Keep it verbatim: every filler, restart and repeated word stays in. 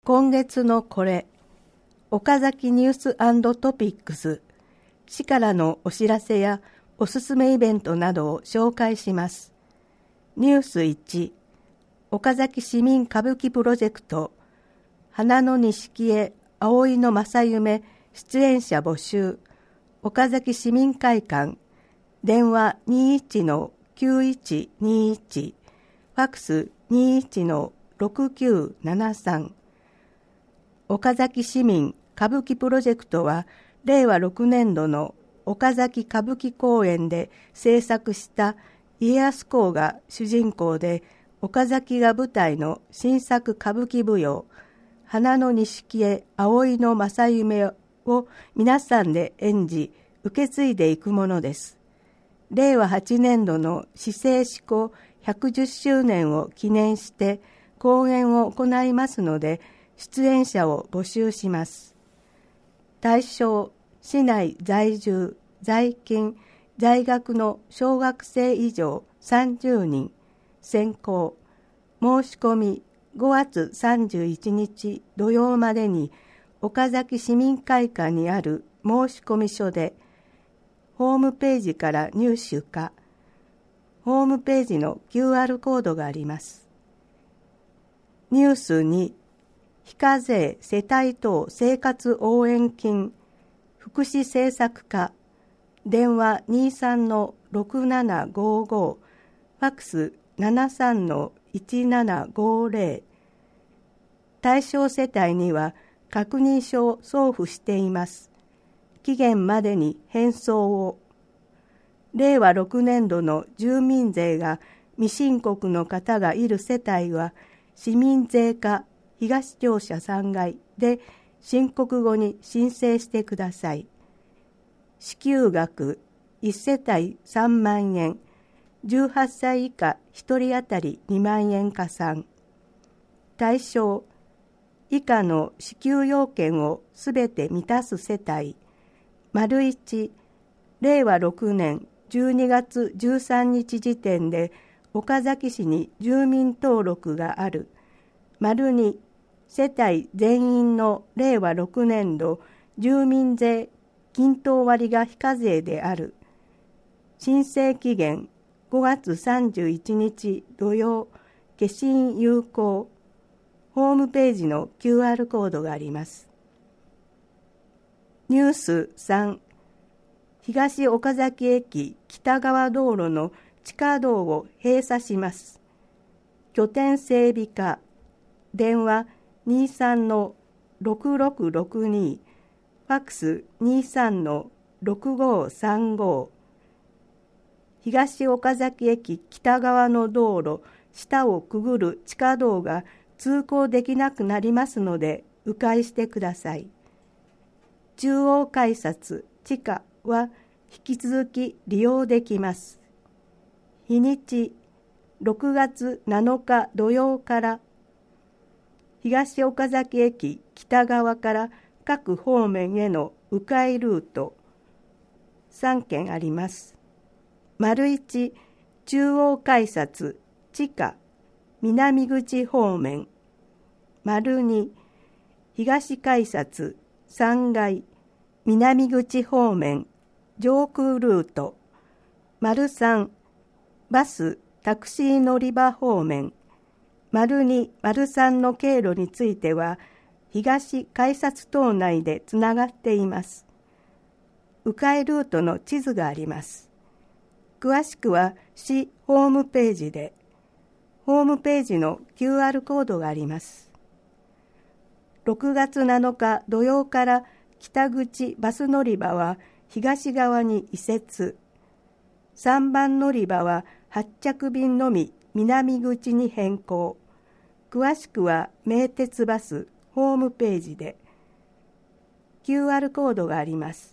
今月のこれ、岡崎ニュース&トピックス、市からのお知らせやおすすめイベントなどを紹介します。ニュースいち、岡崎市民歌舞伎プロジェクト、花の錦絵葵の正夢出演者募集、岡崎市民会館、電話 にじゅういちのきゅういちにいち、ファックス にじゅういちのろくきゅうななさん。岡崎市民歌舞伎プロジェクトは、れいわろくねんどの岡崎歌舞伎公演で制作した家康公が主人公で、岡崎が舞台の新作歌舞伎舞踊、花の錦絵葵の正夢を皆さんで演じ、受け継いでいくものです。れいわはちねんどの市政施行ひゃくじゅっしゅうねんを記念して公演を行いますので、出演者を募集します。対象、市内在住、在勤、在学の小学生以上さんじゅうにん、選考、申し込みごがつさんじゅういちにち土曜までに岡崎市民会館にある申込書で、ホームページから入手か、ホームページの キューアール コードがあります。ニュースに、非課税世帯等生活応援金福祉政策課、電話 にじゅうさんのろくななごご、ファックス ななさんのいちななごぜろ。対象世帯には確認書を送付しています。期限までに返送を。れいわろくねんどの住民税が未申告の方がいる世帯は、市民税課東庁舎さんがいで申告後に申請してください。支給額いっせたいさんまんえん、じゅうはっさい以下ひとり当たりにまんえん加算。対象、以下の支給要件をすべて満たす世帯、丸いち、れいわろくねんじゅうにがつじゅうさんにち時点で岡崎市に住民登録がある、丸に、世帯全員のれいわろくねんど住民税均等割が非課税である。申請期限ごがつさんじゅういちにち土曜、消印有効。ホームページの キューアール コードがあります。ニュースさん、東岡崎駅北側道路の地下道を閉鎖します。拠点整備課、電話にじゅうさんのろくろくろくに、ファックス にじゅうさんのろくごさんご。東岡崎駅北側の道路下をくぐる地下道が通行できなくなりますので迂回してください。中央改札地下は引き続き利用できます。日にちろくがつなのか土曜から東岡崎駅北側から各方面への迂回ルートさんけんあります。丸いち、中央改札地下南口方面。丸に、東改札さんがい南口方面上空ルート。丸さん、バスタクシー乗り場方面。丸に、丸さんの経路については、東改札島内でつながっています。迂回ルートの地図があります。詳しくは市ホームページで、ホームページの キューアール コードがあります。ろくがつなのか土曜から北口バス乗り場は東側に移設。さんばん乗り場は発着便のみ南口に変更。詳しくは名鉄バスホームページで キューアール コードがあります。